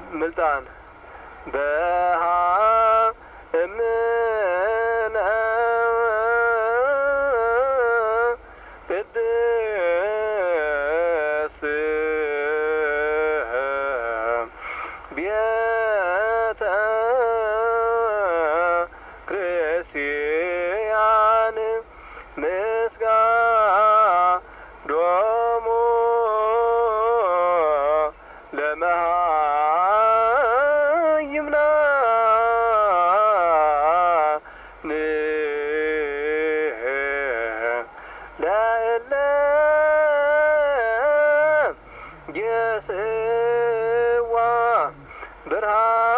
ምልጣን በሃ እምነ ቅድስት ቤተ ክርስቲያን ምስጋዶሙ ለመሃይምናን ለእለ የስዋ ብርሃን